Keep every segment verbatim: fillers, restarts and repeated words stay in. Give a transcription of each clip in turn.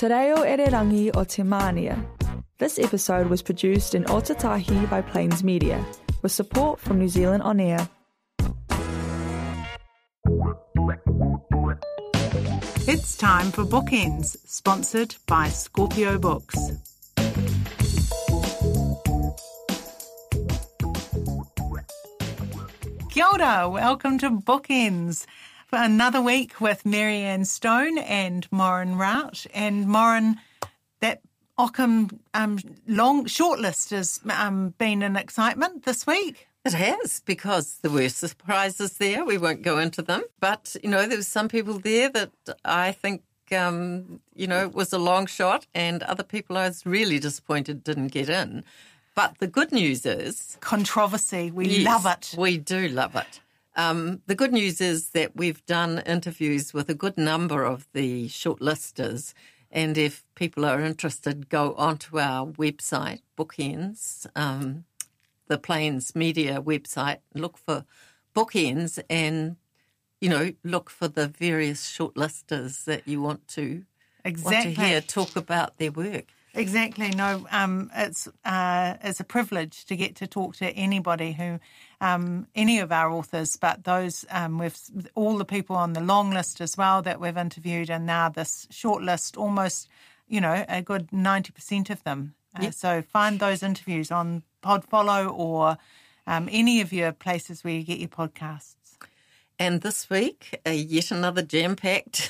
Te reo Ererangi o Te Mānia. This episode was produced in Otatahi by Plains Media, with support from New Zealand On Air. It's time for Bookends, sponsored by Scorpio Books. Kia ora, welcome to Bookends for another week with Marianne Stone and Moran Rout. And Moran, that Ockham um, long shortlist has um, been an excitement this week. It has, because there were surprises there. We won't go into them. But, you know, there was some people there that I think, um, you know, was a long shot, and other people I was really disappointed didn't get in. But the good news is... Controversy. We yes, love it. We do love it. Um, the good news is that we've done interviews with a good number of the shortlisters, and if people are interested, go onto our website, Bookends, um, the Plains Media website, look for Bookends and, you know, look for the various shortlisters that you want to, exactly. want to hear talk about their work. Exactly. No, um, it's uh, it's a privilege to get to talk to anybody who, um, any of our authors, but those um, with all the people on the long list as well that we've interviewed, and now this short list, almost, you know, a good ninety percent of them. Uh, yep. So find those interviews on Podfollow or um, any of your places where you get your podcasts. And this week, uh, yet another jam-packed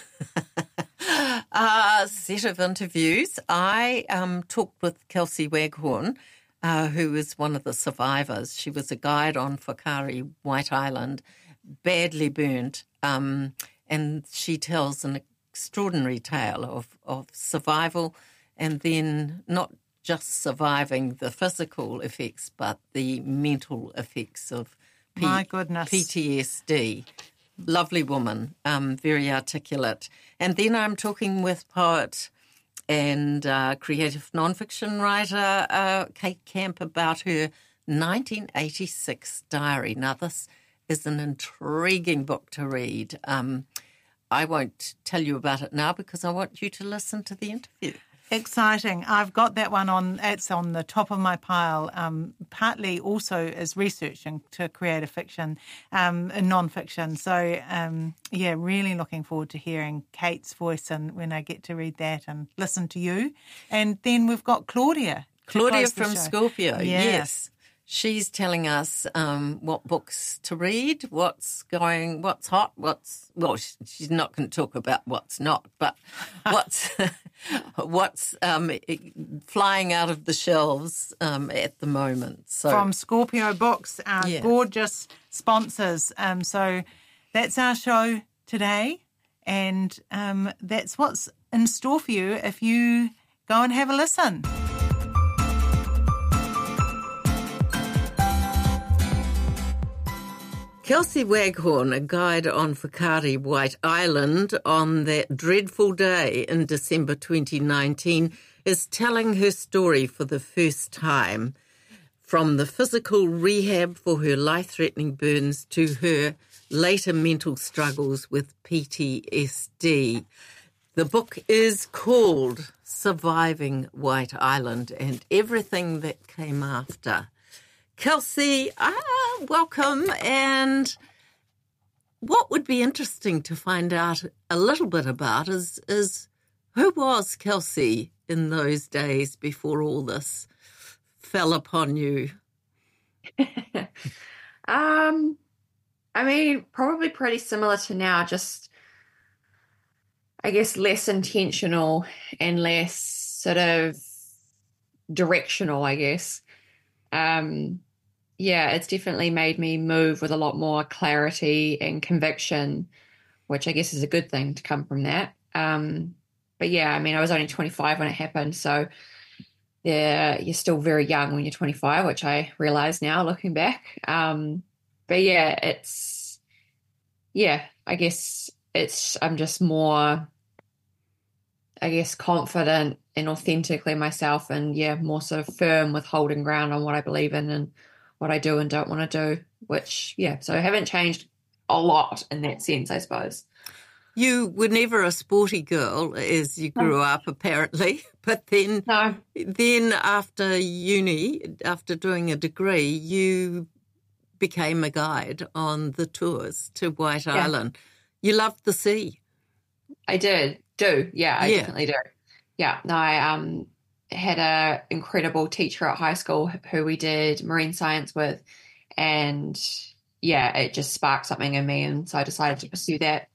uh, set of interviews. I um, talked with Kelsey Waghorn, uh, who is one of the survivors. She was a guide on Whakaari, White Island, badly burnt, um, and she tells an extraordinary tale of, of survival, and then not just surviving the physical effects, but the mental effects of P- My goodness. P T S D. Lovely woman, um, very articulate. And then I'm talking with poet and uh, creative nonfiction writer uh, Kate Camp about her nineteen eighty-six diary. Now, this is an intriguing book to read. Um, I won't tell you about it now because I want you to listen to the interview. Exciting. I've got that one on, it's on the top of my pile, um, partly also as researching to creative fiction um, and non-fiction. So, um, yeah, really looking forward to hearing Kate's voice and when I get to read that and listen to you. And then we've got Claudia. Claudia from Scorpio, yeah. yes. She's telling us um, what books to read, what's going, what's hot, what's, well, she's not going to talk about what's not, but what's what's um, flying out of the shelves um, at the moment. So from Scorpio Books, our yes. gorgeous sponsors. Um, so that's our show today, and um, that's what's in store for you if you go and have a listen. Kelsey Waghorn, a guide on Whakaari, White Island, on that dreadful day in December twenty nineteen, is telling her story for the first time, from the physical rehab for her life-threatening burns to her later mental struggles with P T S D. The book is called Surviving White Island and Everything That Came After. Kelsey, ah, welcome. And what would be interesting to find out a little bit about is, is who was Kelsey in those days before all this fell upon you? um, I mean, probably pretty similar to now, just, I guess, less intentional and less sort of directional, I guess. Um, yeah, it's definitely made me move with a lot more clarity and conviction, which I guess is a good thing to come from that. Um, but yeah, I mean, I was only twenty-five when it happened, so yeah, you're still very young when you're twenty-five, which I realize now looking back. Um, but yeah, it's, yeah, I guess it's, I'm just more, I guess, confident and authentically myself, and yeah, more sort of firm with holding ground on what I believe in and what I do and don't want to do, which, yeah, so I haven't changed a lot in that sense, I suppose. You were never a sporty girl as you grew up, apparently. But then, No. then after uni, after doing a degree, you became a guide on the tours to White Yeah. Island. You loved the sea. I did, do. Yeah, I Yeah. definitely do. Yeah, no, I um had a incredible teacher at high school who we did marine science with, and yeah, it just sparked something in me, and so I decided to pursue that.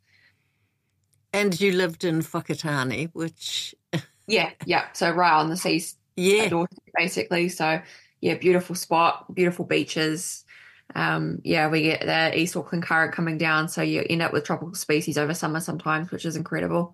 And you lived in Whakatane, which, Yeah, yeah. So right on the sea, yeah, doorstep, basically. So yeah, beautiful spot, beautiful beaches. Um, yeah, we get the East Auckland current coming down, so you end up with tropical species over summer sometimes, which is incredible.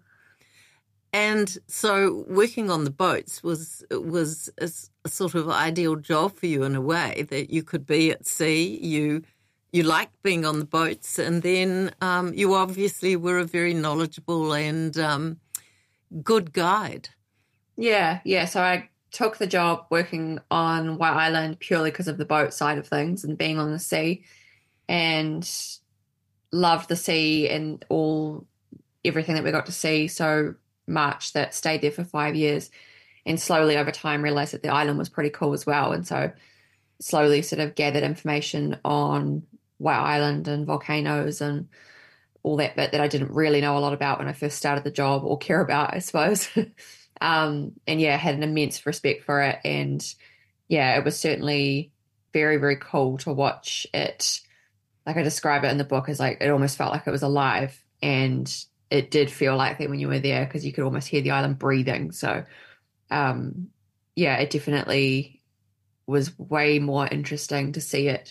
and so working on the boats was was a, s- a sort of ideal job for you in a way that you could be at sea. You you liked being on the boats, and then um, you obviously were a very knowledgeable and um, good guide. Yeah, yeah. So I took the job working on White Island purely because of the boat side of things and being on the sea, and loved the sea and all everything that we got to see so much that stayed there for five years, and slowly over time realized that the island was pretty cool as well, and so slowly sort of gathered information on White Island and volcanoes and all that bit that I didn't really know a lot about when I first started the job or care about, I suppose. um, and yeah, had an immense respect for it. And yeah, it was certainly very, very cool to watch it. Like I describe it in the book as like, it almost felt like it was alive. And it did feel like that when you were there because you could almost hear the island breathing. So um, yeah, it definitely was way more interesting to see it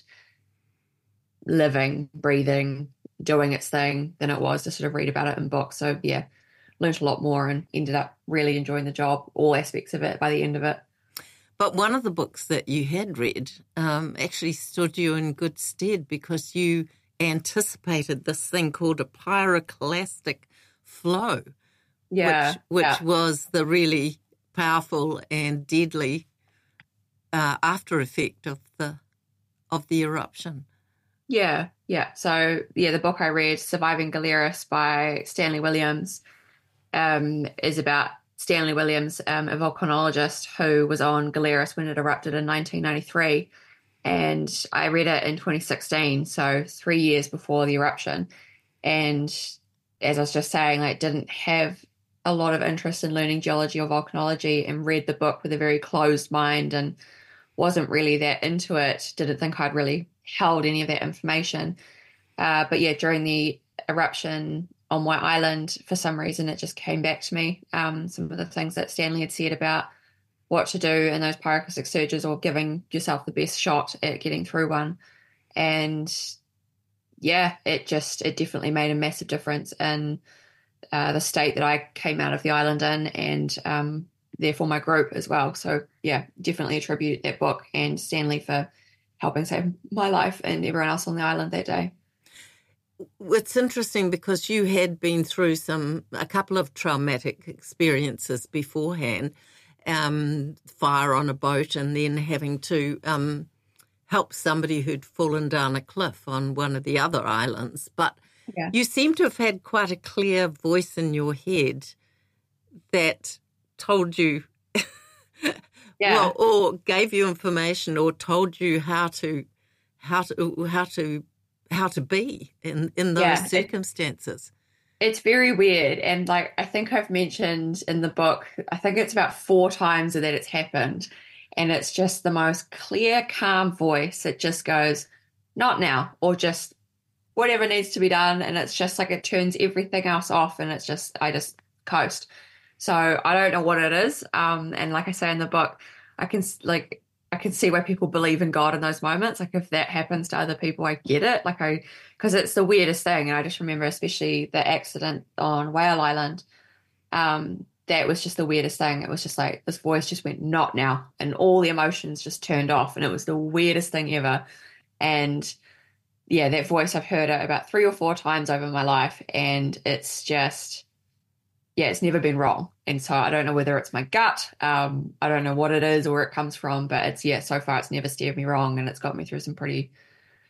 living, breathing, doing its thing than it was to sort of read about it in books. So yeah, learned a lot more and ended up really enjoying the job, all aspects of it by the end of it. But one of the books that you had read um, actually stood you in good stead because you anticipated this thing called a pyroclastic flow, Yeah, which, which yeah. was the really powerful and deadly uh, after effect of the of the eruption. Yeah, yeah. So yeah, the book I read, Surviving Galeras by Stanley Williams, um, is about Stanley Williams, um, a volcanologist who was on Galeras when it erupted in nineteen ninety-three. And I read it in twenty sixteen, so three years before the eruption. And as I was just saying, I didn't have a lot of interest in learning geology or volcanology, and read the book with a very closed mind and wasn't really that into it. Didn't think I'd really held any of that information. Uh, but yeah, during the eruption on White Island, for some reason, it just came back to me. Um, some of the things that Stanley had said about what to do in those pyroclastic surges or giving yourself the best shot at getting through one. And yeah, it just, it definitely made a massive difference in uh, the state that I came out of the island in, and um, therefore my group as well. So yeah, definitely attribute that book and Stanley for helping save my life and everyone else on the island that day. It's interesting because you had been through some a couple of traumatic experiences beforehand, um, fire on a boat and then having to um, help somebody who'd fallen down a cliff on one of the other islands. But Yeah. you seem to have had quite a clear voice in your head that told you, Yeah. well, or gave you information or told you how to, how to, how to, how to be in, in those Yeah, it- circumstances. It's very weird. And like, I think I've mentioned in the book, I think it's about four times that it's happened. And it's just the most clear, calm voice. It just goes, not now, or just whatever needs to be done. And it's just like, it turns everything else off. And it's just, I just coast. So I don't know what it is. Um, and like I say in the book, I can s- like, I can see why people believe in God in those moments. Like if that happens to other people, I get it. Like I, because it's the weirdest thing. And I just remember especially the accident on Whale Island. Um, that was just the weirdest thing. It was just like, this voice just went, not now. And all the emotions just turned off. And it was the weirdest thing ever. And yeah, that voice, I've heard it about three or four times over my life. And it's just, yeah, it's never been wrong. And so I don't know whether it's my gut. Um, I don't know what it is or where it comes from, but it's, yeah, so far it's never steered me wrong, and it's got me through some pretty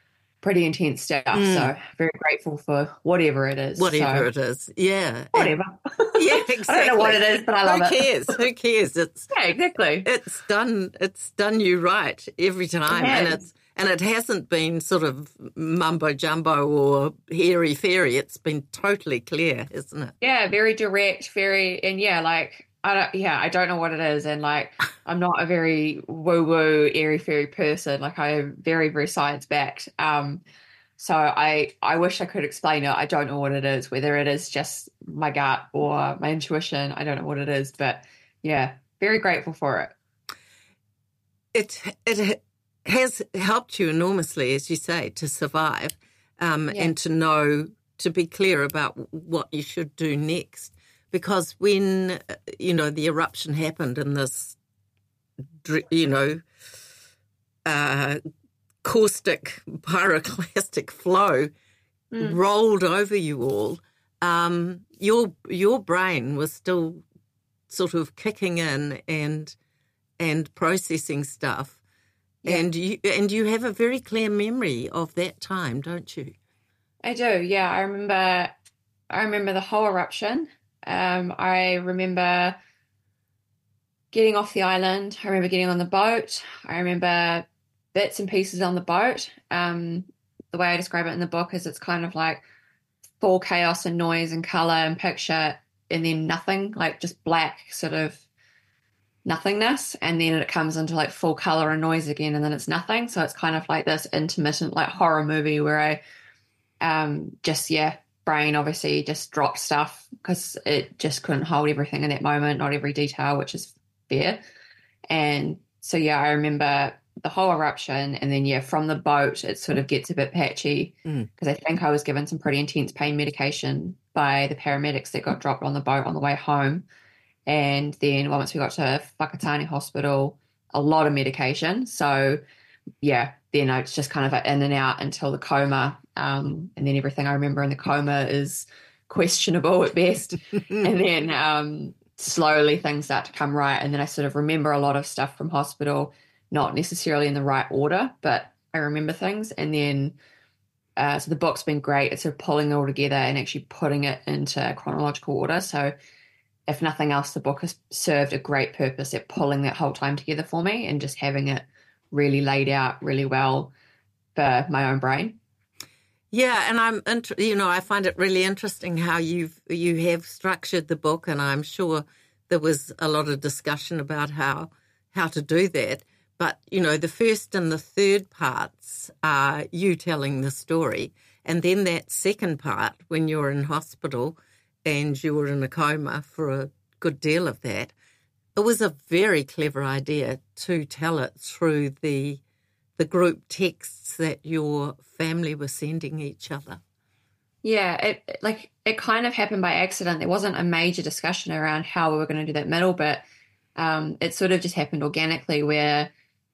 pretty intense stuff. Mm. So very grateful for whatever it is. Whatever so. it is, yeah. Whatever. Yeah, exactly. I don't know what it is, but I love Who it. cares? Who cares? It's yeah, exactly. It's done. It's done you right every time, it and it's and it hasn't been sort of mumbo jumbo or hairy fairy. It's been totally clear, isn't it? Yeah, very direct, very, and yeah, like I don't, yeah, I don't know what it is, and like I'm not a very woo woo airy fairy person. Like I'm very, very science backed. Um, so I, I wish I could explain it. I don't know what it is. Whether it is just my gut or my intuition, I don't know what it is. But yeah, very grateful for it. It it has helped you enormously, as you say, to survive um, yeah. and to know, to be clear about what you should do next. Because when, you know, the eruption happened and this, you know, uh, caustic pyroclastic flow mm. rolled over you all, um, your your brain was still sort of kicking in and and processing stuff. Yeah. And you and you have a very clear memory of that time, don't you? I do, yeah. I remember I remember the whole eruption. Um, I remember getting off the island. I remember getting on the boat. I remember bits and pieces on the boat. Um, the way I describe it in the book is it's kind of like full chaos and noise and colour and picture and then nothing, like just black sort of nothingness. And then it comes into like full colour and noise again and then it's nothing. So it's kind of like this intermittent like horror movie where I um, just, yeah, brain obviously just dropped stuff because it just couldn't hold everything in that moment, not every detail, which is fair. And so, yeah, I remember the whole eruption and then, yeah, from the boat, it sort of gets a bit patchy because mm. I think I was given some pretty intense pain medication by the paramedics that got dropped on the boat on the way home. And then once we got to Whakatane Hospital, a lot of medication. So, yeah, then it's just kind of in and out until the coma. Um, and then everything I remember in the coma is questionable at best. And then um, slowly things start to come right. And then I sort of remember a lot of stuff from hospital, not necessarily in the right order, but I remember things. And then, uh, so the book's been great. It's sort of pulling it all together and actually putting it into chronological order. So if nothing else, the book has served a great purpose at pulling that whole time together for me and just having it really laid out really well for my own brain. Yeah, and I'm, int- you know, I find it really interesting how you've you have structured the book, and I'm sure there was a lot of discussion about how how to do that. But you know, the first and the third parts are you telling the story, and then that second part when you're in hospital and you were in a coma for a good deal of that. It was a very clever idea to tell it through the the group texts that your family were sending each other. Yeah, it like it kind of happened by accident. There wasn't a major discussion around how we were going to do that middle bit. Um, it sort of just happened organically where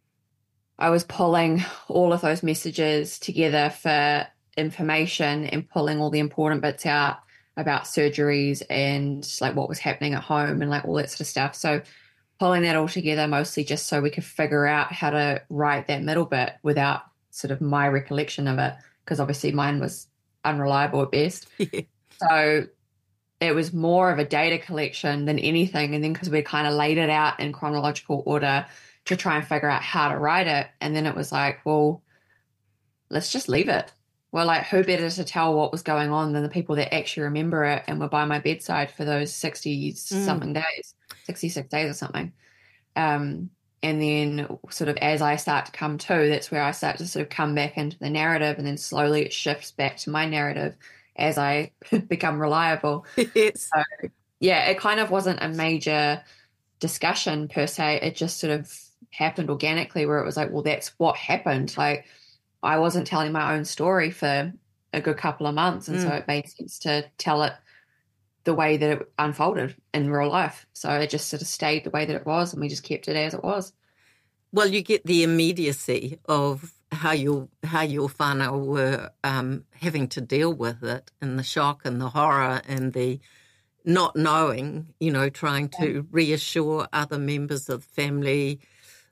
I was pulling all of those messages together for information and pulling all the important bits out about surgeries and like what was happening at home and like all that sort of stuff. So pulling that all together mostly just so we could figure out how to write that middle bit without sort of my recollection of it, because obviously mine was unreliable at best. Yeah. So it was more of a data collection than anything. And then because we kind of laid it out in chronological order to try and figure out how to write it. And then it was like, well, let's just leave it. Well, like, who better to tell what was going on than the people that actually remember it and were by my bedside for those sixty-something mm. days, sixty-six days or something. Um, and then sort of as I start to come to, that's where I start to sort of come back into the narrative, and then slowly it shifts back to my narrative as I become reliable. Yes. So, yeah, it kind of wasn't a major discussion per se. It just sort of happened organically where it was like, well, that's what happened. Like, I wasn't telling my own story for a good couple of months, and mm. so it made sense to tell it the way that it unfolded in real life. So it just sort of stayed the way that it was, and we just kept it as it was. Well, you get the immediacy of how your how your whānau were um, having to deal with it, and the shock and the horror and the not knowing, you know, trying to reassure other members of the family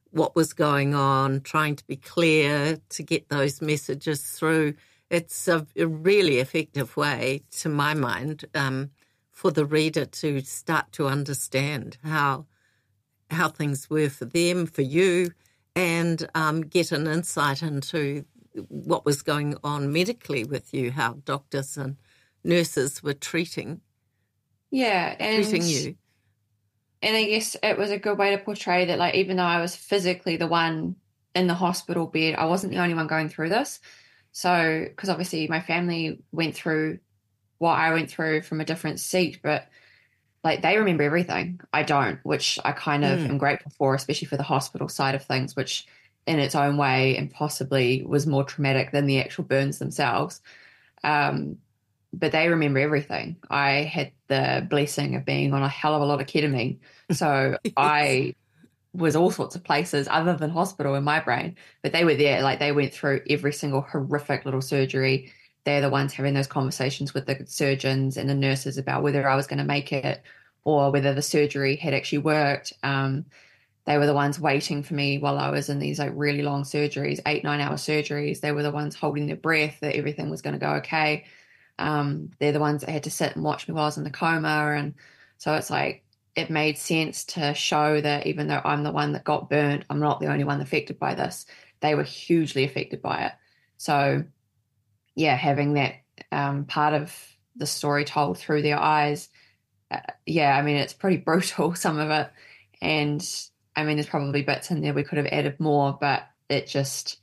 what was going on, trying to be clear, to get those messages through. It's a, a really effective way, to my mind, um, for the reader to start to understand how how things were for them, for you, and um, get an insight into what was going on medically with you, how doctors and nurses were treating, yeah, and, treating you. And I guess it was a good way to portray that, like, even though I was physically the one in the hospital bed, I wasn't the only one going through this. So, because obviously my family went through what I went through from a different seat, but like they remember everything. I don't, which I kind of mm. am grateful for, especially for the hospital side of things, which in its own way and possibly was more traumatic than the actual burns themselves. Um, but they remember everything. I had the blessing of being on a hell of a lot of ketamine. So yes. I was all sorts of places other than hospital in my brain, but they were there. Like they went through every single horrific little surgery. They're the ones having those conversations with the surgeons and the nurses about whether I was going to make it or whether the surgery had actually worked. Um, they were the ones waiting for me while I was in these like really long surgeries, eight, nine hour surgeries. They were the ones holding their breath that everything was going to go okay. Um, they're the ones that had to sit and watch me while I was in the coma. And so it's like, it made sense to show that even though I'm the one that got burnt, I'm not the only one affected by this. They were hugely affected by it. So yeah, having that um, part of the story told through their eyes, uh, yeah, I mean, it's pretty brutal, some of it. And I mean, there's probably bits in there we could have added more, but it just,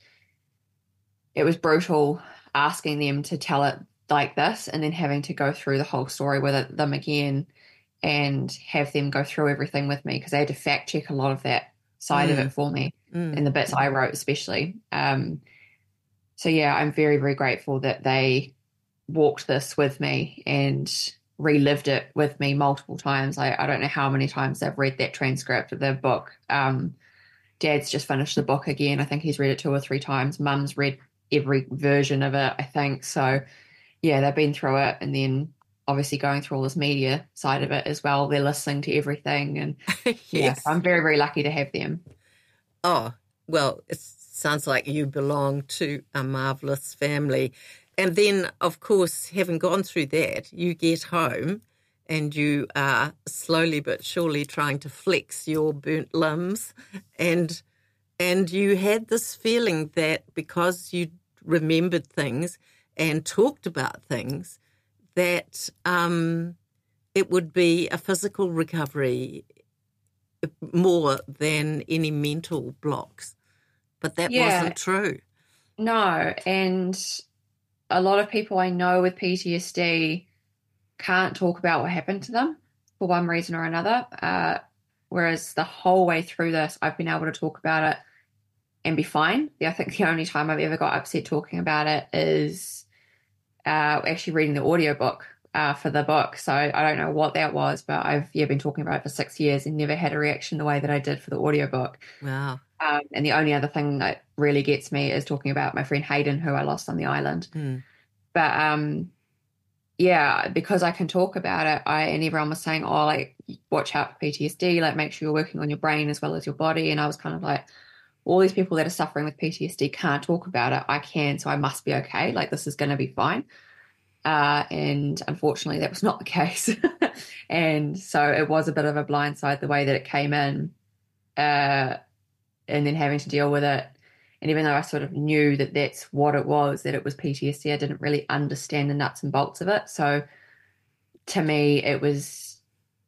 it was brutal asking them to tell it like this and then having to go through the whole story with it, them again and have them go through everything with me because they had to fact check a lot of that side mm. of it for me mm. and the bits I wrote especially. Um, so, yeah, I'm very, very grateful that they walked this with me and relived it with me multiple times. I, I don't know how many times they've read that transcript of their book. Um, Dad's just finished the book again. I think he's read it two or three times. Mum's read every version of it, I think. So, yeah, they've been through it and then obviously going through all this media side of it as well. They're listening to everything. And, yes. yeah, I'm very, very lucky to have them. Oh, well, it sounds like you belong to a marvellous family. And then, of course, having gone through that, you get home and you are slowly but surely trying to flex your burnt limbs. And and you had this feeling that because you remembered things and talked about things, that um, it would be a physical recovery more than any mental blocks. But that yeah. wasn't true. No, and a lot of people I know with P T S D can't talk about what happened to them for one reason or another, uh, whereas the whole way through this, I've been able to talk about it and be fine. I think the only time I've ever got upset talking about it is uh, actually reading the audiobook uh, for the book. So I don't know what that was, but I've yeah been talking about it for six years and never had a reaction the way that I did for the audiobook. Wow. Um, and the only other thing that really gets me is talking about my friend Hayden, who I lost on the island. Mm. But um, yeah, because I can talk about it, I and everyone was saying, oh, like, watch out for P T S D, like, make sure you're working on your brain as well as your body. And I was kind of like, all these people that are suffering with P T S D can't talk about it. I can, so I must be okay. Like, this is going to be fine. Uh, and unfortunately, that was not the case. And so it was a bit of a blindside the way that it came in. Uh, and then having to deal with it. And even though I sort of knew that that's what it was, that it was P T S D, I didn't really understand the nuts and bolts of it. So to me, it was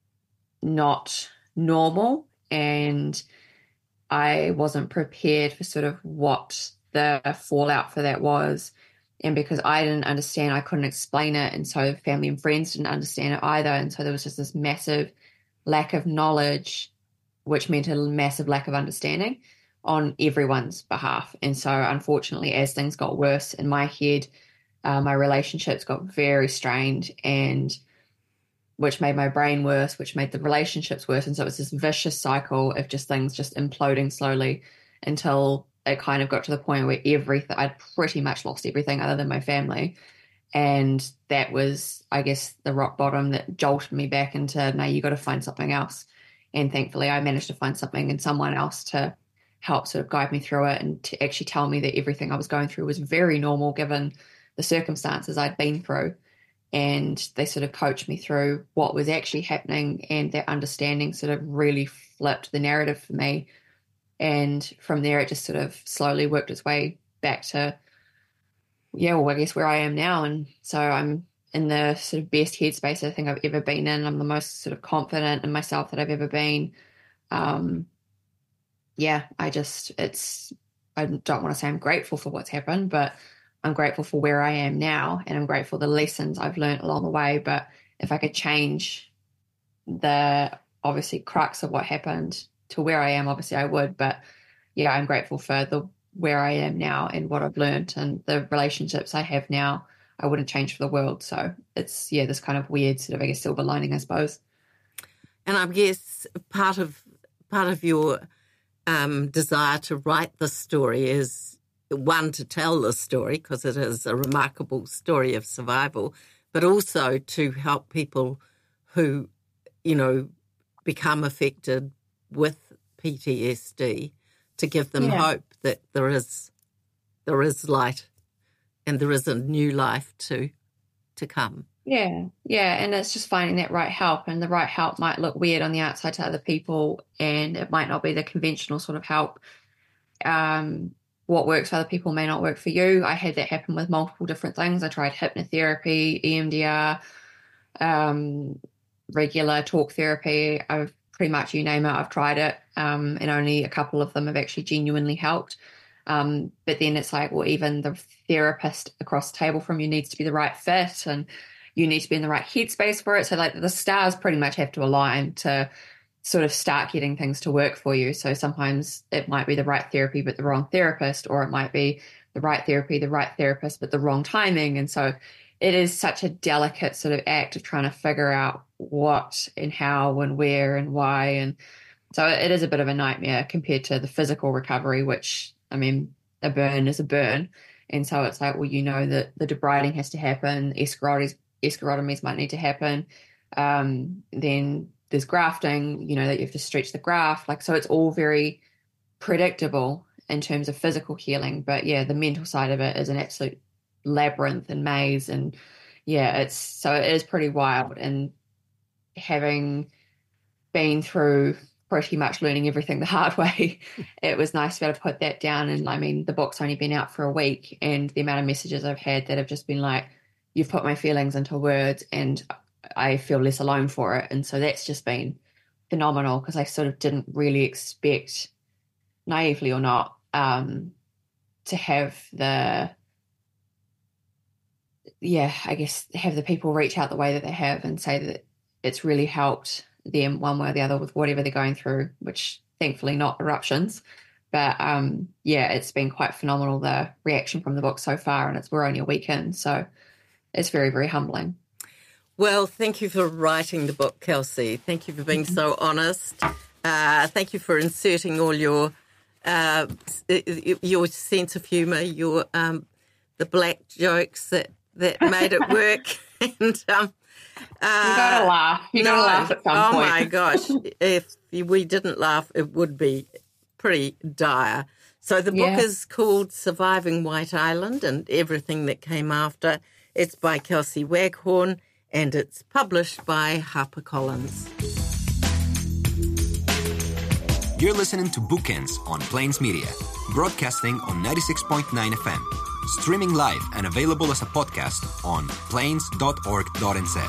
not normal and I wasn't prepared for sort of what the fallout for that was. And because I didn't understand, I couldn't explain it. And so family and friends didn't understand it either. And so there was just this massive lack of knowledge, which meant a massive lack of understanding on everyone's behalf. And so unfortunately, as things got worse in my head, uh, my relationships got very strained, and which made my brain worse, which made the relationships worse. And so it was this vicious cycle of just things just imploding slowly until it kind of got to the point where everything, I'd pretty much lost everything other than my family. And that was, I guess, the rock bottom that jolted me back into, no, you got to find something else. And thankfully I managed to find something in someone else to help sort of guide me through it and to actually tell me that everything I was going through was very normal given the circumstances I'd been through. And they sort of coached me through what was actually happening, and that understanding sort of really flipped the narrative for me. And from there, it just sort of slowly worked its way back to, yeah, well, I guess where I am now. And so I'm in the sort of best headspace I think I've ever been in. I'm the most sort of confident in myself that I've ever been. Um, yeah, I just, it's, I don't want to say I'm grateful for what's happened, but I'm grateful for where I am now, and I'm grateful for the lessons I've learned along the way. But if I could change the obviously crux of what happened to where I am, obviously I would. But yeah, I'm grateful for the where I am now and what I've learned and the relationships I have now. I wouldn't change for the world. So it's, yeah, this kind of weird sort of, I guess, silver lining, I suppose. And I guess part of part of your um, desire to write the story is, one, to tell the story because it is a remarkable story of survival, but also to help people who, you know, become affected with P T S D, to give them Yeah. hope that there is there is light and there is a new life to to come. Yeah, yeah, and it's just finding that right help, and the right help might look weird on the outside to other people, and it might not be the conventional sort of help. Um, what works for other people may not work for you. I had that happen with multiple different things. I tried hypnotherapy, E M D R, um, regular talk therapy. I've pretty much, you name it, I've tried it, um, and only a couple of them have actually genuinely helped. Um, but then it's like, well, even the therapist across the table from you needs to be the right fit, and you need to be in the right headspace for it. So like the stars pretty much have to align to sort of start getting things to work for you. So sometimes it might be the right therapy but the wrong therapist, or it might be the right therapy, the right therapist, but the wrong timing. And so it is such a delicate sort of act of trying to figure out what and how and where and why. And so it is a bit of a nightmare compared to the physical recovery, which, I mean, a burn is a burn. And so it's like, well, you know that the debriding has to happen, escharotomies, escharotomies might need to happen. Um, then there's grafting, you know, that you have to stretch the graft. Like, so it's all very predictable in terms of physical healing. But yeah, the mental side of it is an absolute labyrinth and maze. And yeah, it's, so it is pretty wild. And having been through pretty much learning everything the hard way, it was nice to be able to put that down. And I mean, the book's only been out for a week, and the amount of messages I've had that have just been like, you've put my feelings into words and I feel less alone for it. And so that's just been phenomenal, because I sort of didn't really expect, naively or not, um, to have the, yeah, I guess have the people reach out the way that they have and say that it's really helped them one way or the other with whatever they're going through, which thankfully not eruptions. But um, yeah, it's been quite phenomenal, the reaction from the book so far, and it's we're only a week in, so it's very, very humbling. Well, thank you for writing the book, Kelsey. Thank you for being so honest. Uh, thank you for inserting all your uh, your sense of humour, your um, the black jokes that, that made it work. and um, uh, You gotta laugh. You no, gotta laugh at some oh point. Oh my gosh! If we didn't laugh, it would be pretty dire. So the book Yeah. is called Surviving White Island and Everything That Came After. It's by Kelsey Waghorn, and it's published by HarperCollins. You're listening to Bookends on Plains Media, broadcasting on ninety-six point nine F M, streaming live and available as a podcast on plains dot org dot n z.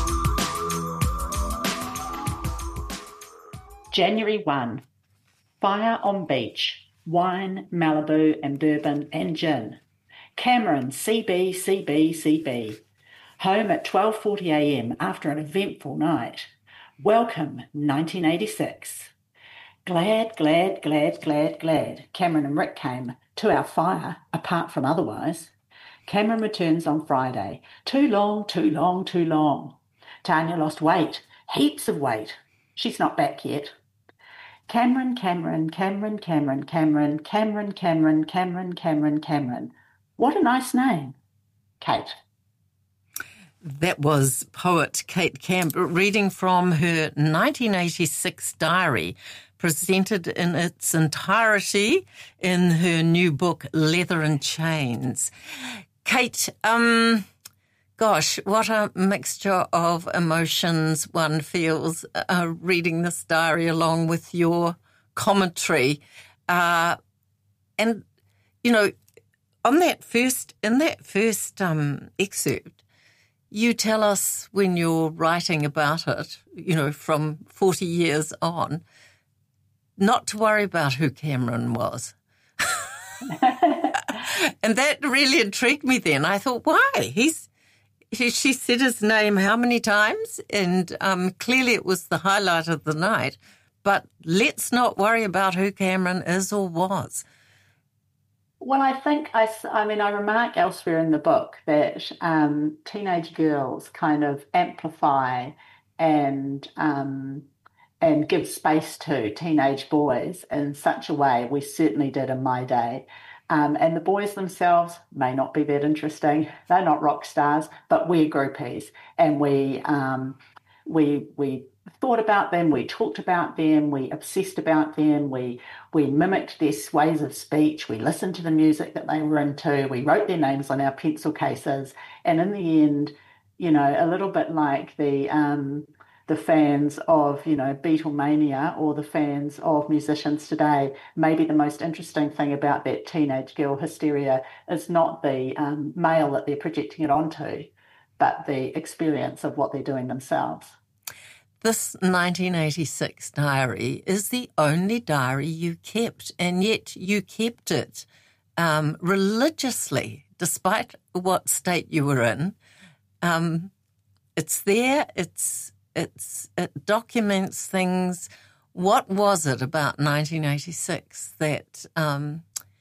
January first. Fire on beach. Wine, Malibu and bourbon and gin. Cameron, C B, C B, C B. Home at twelve forty a m after an eventful night. Welcome, nineteen eighty-six. Glad, glad, glad, glad, glad Cameron and Rick came to our fire, apart from otherwise. Cameron returns on Friday. Too long, too long, too long. Tanya lost weight, heaps of weight. She's not back yet. Cameron, Cameron, Cameron, Cameron, Cameron, Cameron, Cameron, Cameron, Cameron, Cameron. What a nice name. Kate. That was poet Kate Camp reading from her nineteen eighty-six diary, presented in its entirety in her new book, Leather and Chains. Kate, um, gosh, what a mixture of emotions one feels uh, reading this diary along with your commentary. Uh, and, you know, on that first, in that first um, excerpt, you tell us when you're writing about it, you know, from forty years on, not to worry about who Cameron was. And that really intrigued me then. I thought, why? He's he, She said his name how many times? And um, clearly it was the highlight of the night. But let's not worry about who Cameron is or was. Well, I think, I, I mean, I remark elsewhere in the book that um, teenage girls kind of amplify and um, and give space to teenage boys in such a way we certainly did in my day. Um, and the boys themselves may not be that interesting. They're not rock stars, but we're groupies. And we um, we we thought about them, we talked about them, we obsessed about them, we we mimicked their ways of speech, we listened to the music that they were into, we wrote their names on our pencil cases, and in the end, you know, a little bit like the um, the fans of, you know, Beatlemania or the fans of musicians today, maybe the most interesting thing about that teenage girl hysteria is not the um, male that they're projecting it onto, but the experience of what they're doing themselves. This nineteen eighty-six diary is the only diary you kept, and yet you kept it um, religiously, despite what state you were in. Um, it's there, it's it's it documents things. What was it about nineteen eighty-six that, um,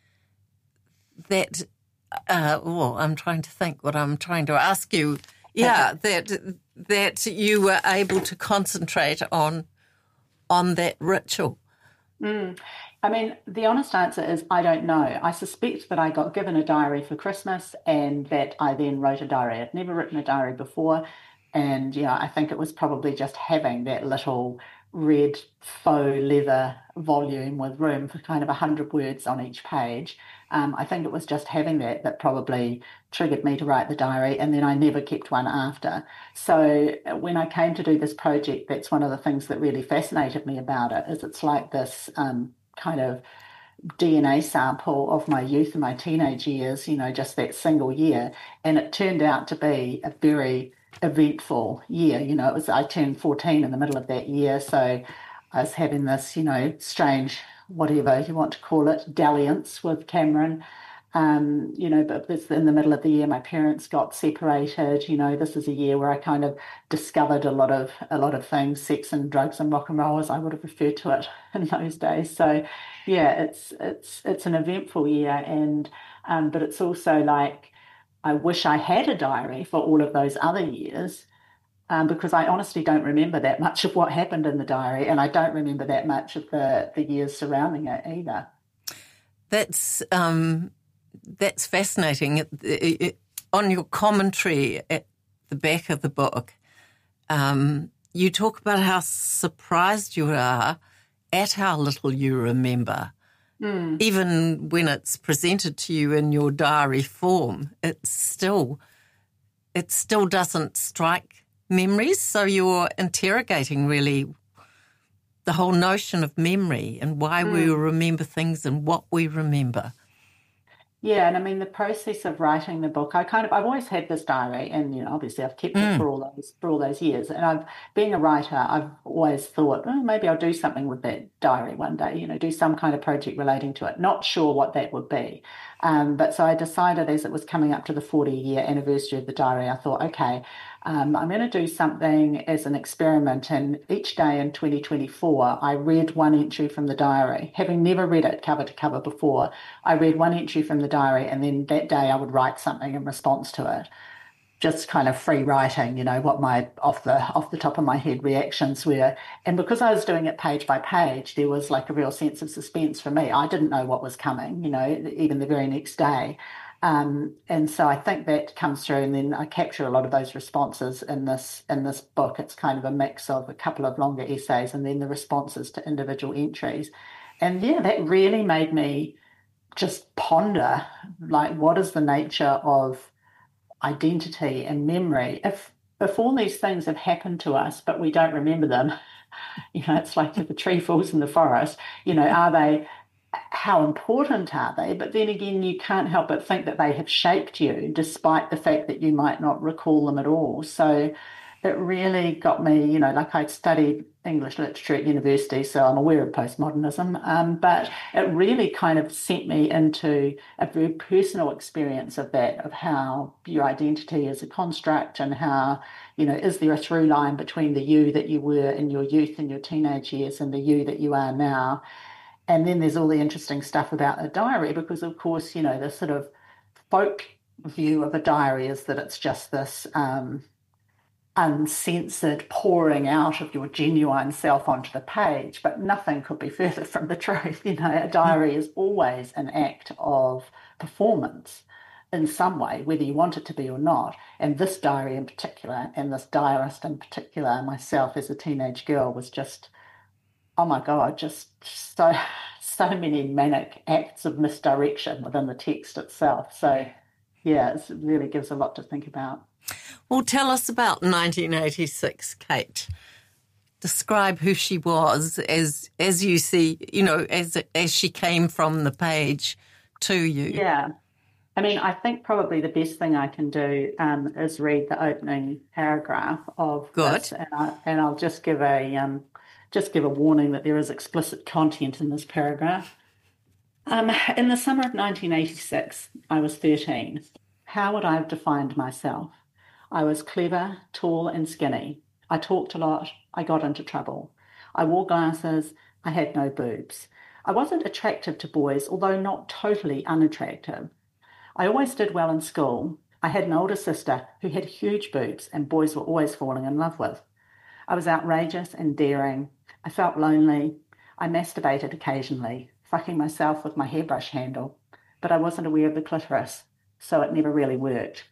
that uh, well, I'm trying to think what I'm trying to ask you. Yeah, that that you were able to concentrate on on that ritual. Mm. I mean, the honest answer is I don't know. I suspect that I got given a diary for Christmas and that I then wrote a diary. I'd never written a diary before. And, yeah, I think it was probably just having that little red faux leather volume with room for kind of one hundred words on each page. Um, I think it was just having that that probably triggered me to write the diary, and then I never kept one after. So when I came to do this project, that's one of the things that really fascinated me about it, is it's like this um, kind of D N A sample of my youth and my teenage years, you know, just that single year. And it turned out to be a very eventful year. You know, it was, I turned fourteen in the middle of that year, so I was having this, you know, strange, whatever you want to call it, dalliance with Cameron. Um, you know, but this, in the middle of the year, my parents got separated. You know, this is a year where I kind of discovered a lot of a lot of things, sex and drugs and rock and roll, as I would have referred to it in those days. So, yeah, it's it's it's an eventful year, and um, but it's also like, I wish I had a diary for all of those other years, um, because I honestly don't remember that much of what happened in the diary, and I don't remember that much of the, the years surrounding it either. That's um, that's fascinating. It, it, it, on your commentary at the back of the book, um, you talk about how surprised you are at how little you remember. Mm. Even when it's presented to you in your diary form, it's still, it still doesn't strike memories. So you're interrogating really the whole notion of memory and why mm. we remember things and what we remember. Yeah, and I mean, the process of writing the book, I kind of, I've always had this diary, and, you know, obviously I've kept mm. it for all those for all those years. And I've, being a writer, I've always thought, oh, maybe I'll do something with that diary one day, you know, do some kind of project relating to it. Not sure what that would be. Um, but so I decided, as it was coming up to the forty-year anniversary of the diary, I thought, okay, um, I'm going to do something as an experiment. And each day in twenty twenty-four, I read one entry from the diary. Having never read it cover to cover before, I read one entry from the diary, and then that day I would write something in response to it. Just kind of free writing, you know, what my off the off the top of my head reactions were. And because I was doing it page by page, there was like a real sense of suspense for me. I didn't know what was coming, you know, even the very next day. Um, and so I think that comes through, and then I capture a lot of those responses in this in this book. It's kind of a mix of a couple of longer essays and then the responses to individual entries. And yeah, that really made me just ponder, like, what is the nature of identity and memory? If if all these things have happened to us, but we don't remember them, you know, it's like if a tree falls in the forest, you know, are they, how important are they? But then again, you can't help but think that they have shaped you, despite the fact that you might not recall them at all. So it really got me, you know, like I studied English literature at university, so I'm aware of postmodernism, um, but it really kind of sent me into a very personal experience of that, of how your identity is a construct and how, you know, is there a through line between the you that you were in your youth and your teenage years and the you that you are now. And then there's all the interesting stuff about a diary, because, of course, you know, the sort of folk view of a diary is that it's just this um, uncensored pouring out of your genuine self onto the page. But nothing could be further from the truth. You know, a diary is always an act of performance in some way, whether you want it to be or not. And this diary in particular, and this diarist in particular, myself as a teenage girl, was just, oh my God, just so so many manic acts of misdirection within the text itself. So, yeah, it really gives a lot to think about. Well, tell us about nineteen eighty-six, Kate. Describe who she was as as you see, you know, as as she came from the page to you. Yeah. I mean, I think probably the best thing I can do um, is read the opening paragraph of Good. this, and, I, and I'll just give a um, just give a warning that there is explicit content in this paragraph. Um, in the summer of nineteen eighty-six, I was thirteen. How would I have defined myself? I was clever, tall and skinny. I talked a lot. I got into trouble. I wore glasses. I had no boobs. I wasn't attractive to boys, although not totally unattractive. I always did well in school. I had an older sister who had huge boobs and boys were always falling in love with. I was outrageous and daring. I felt lonely. I masturbated occasionally, fucking myself with my hairbrush handle, but I wasn't aware of the clitoris, so it never really worked.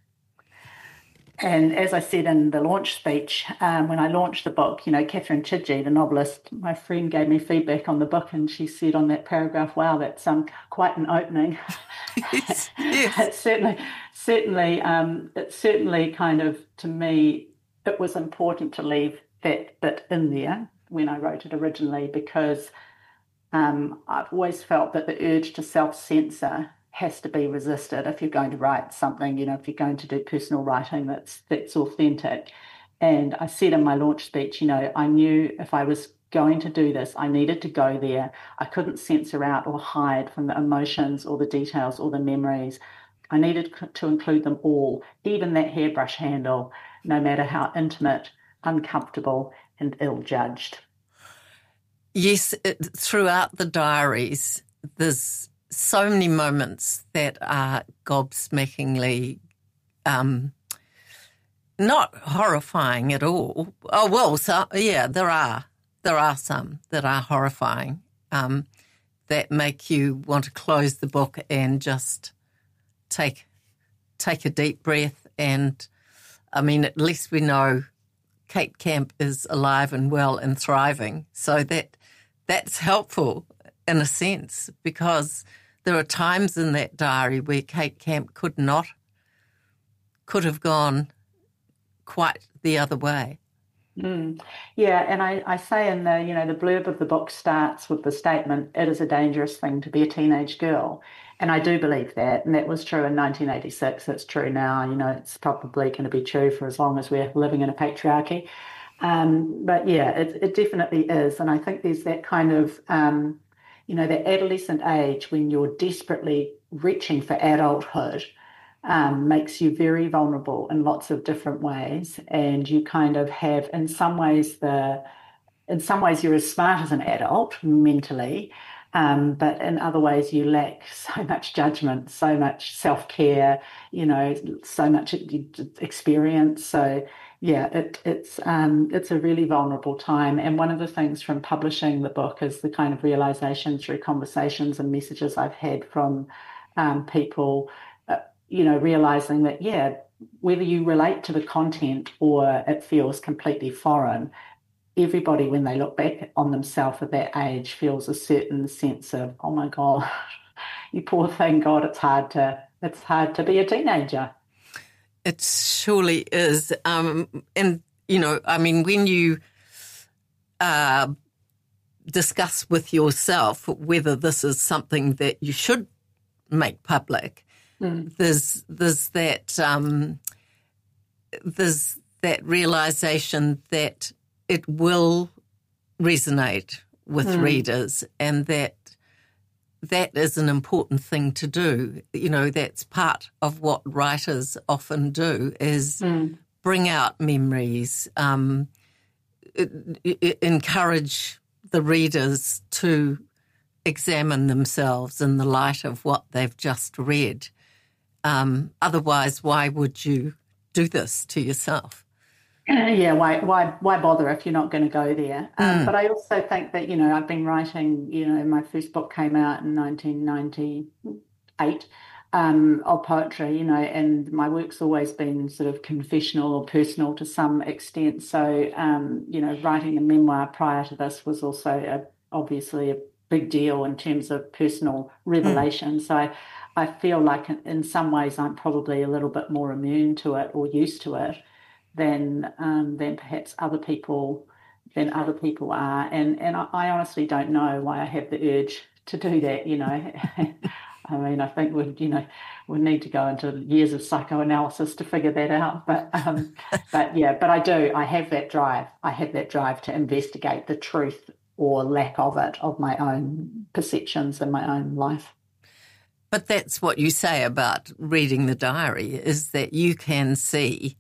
And as I said in the launch speech, um, when I launched the book, you know, Catherine Chidgey, the novelist, my friend, gave me feedback on the book, and she said on that paragraph, wow, that's um, quite an opening. Yes, yes. It's certainly, certainly, um, it's certainly kind of, to me, it was important to leave that bit in there when I wrote it originally, because um, I've always felt that the urge to self-censor has to be resisted if you're going to write something, you know, if you're going to do personal writing that's that's authentic. And I said in my launch speech, you know, I knew if I was going to do this, I needed to go there. I couldn't censor out or hide from the emotions or the details or the memories. I needed to include them all, even that hairbrush handle, no matter how intimate, uncomfortable and ill-judged. Yes, it, throughout the diaries, there's so many moments that are gobsmackingly um, not horrifying at all. Oh, well, so, yeah, there are. There are some that are horrifying, um, that make you want to close the book and just take take a deep breath. And, I mean, at least we know Kate Camp is alive and well and thriving. So that that's helpful in a sense, because there are times in that diary where Kate Camp could not, could have gone quite the other way. Mm. Yeah, and I, I say in the, you know, the blurb of the book starts with the statement, it is a dangerous thing to be a teenage girl. And I do believe that, and that was true in nineteen eighty-six. It's true now. You know, it's probably going to be true for as long as we're living in a patriarchy. Um, but yeah, it, it definitely is. And I think there's that kind of, um, you know, that adolescent age when you're desperately reaching for adulthood um, makes you very vulnerable in lots of different ways. And you kind of have, in some ways, the, in some ways you're as smart as an adult mentally, um, but in other ways you lack so much judgment, so much self-care, you know, so much experience. So yeah, it, it's um, it's a really vulnerable time. And one of the things from publishing the book is the kind of realization through conversations and messages I've had from um, people, uh, you know, realizing that, yeah, whether you relate to the content or it feels completely foreign, everybody, when they look back on themselves at that age, feels a certain sense of, oh my God, you poor thing, God, it's hard to it's hard to be a teenager. It surely is. Um, and, you know, I mean, when you uh, discuss with yourself whether this is something that you should make public, mm. there's there's that um, there's that realization that it will resonate with mm. readers, and that that is an important thing to do. You know, that's part of what writers often do, is mm. bring out memories, um, it, it, encourage the readers to examine themselves in the light of what they've just read. Um, otherwise, why would you do this to yourself? Yeah, why why why bother if you're not going to go there? Um, mm. But I also think that, you know, I've been writing, you know, my first book came out in nineteen ninety-eight um, of poetry, you know, and my work's always been sort of confessional or personal to some extent. So, um, you know, writing a memoir prior to this was also a, obviously a big deal in terms of personal revelation. Mm. So I, I feel like in, in some ways I'm probably a little bit more immune to it or used to it than um, than perhaps other people than other people are, and and I, I honestly don't know why I have the urge to do that. You know, I mean, I think we you know we need to go into years of psychoanalysis to figure that out. But um, but yeah, but I do. I have that drive. I have that drive to investigate the truth or lack of it of my own perceptions in my own life. But that's what you say about reading the diary, is that you can see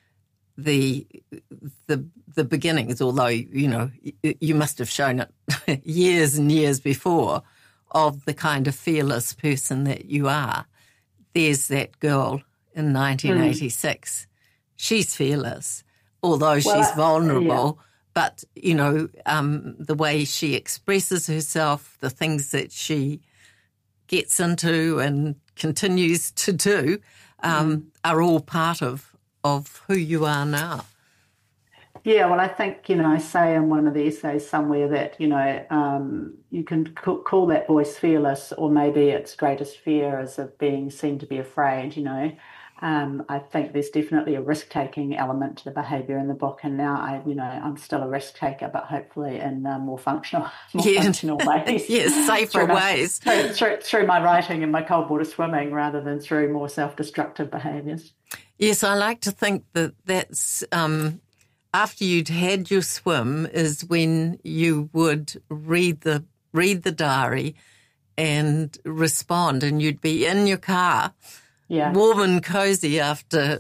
the the the beginnings, although, you know, you must have shown it years and years before, of the kind of fearless person that you are. There's that girl in nineteen eighty-six. Mm. She's fearless, although well, she's vulnerable. Yeah. But, you know, um, the way she expresses herself, the things that she gets into and continues to do um, mm. are all part of of who you are now. Yeah, well, I think, you know, I say in one of the essays somewhere that, you know, um, you can call that voice fearless, or maybe its greatest fear is of being seen to be afraid, you know. Um, I think there's definitely a risk-taking element to the behaviour in the book, and now I, you know, I'm still a risk-taker, but hopefully in uh, more functional, more yeah. functional ways. Yes, safer through ways. My, through, through, through my writing and my cold water swimming, rather than through more self-destructive behaviours. Yes, I like to think that that's um, after you'd had your swim is when you would read the read the diary and respond, and you'd be in your car. Yeah. Warm and cosy after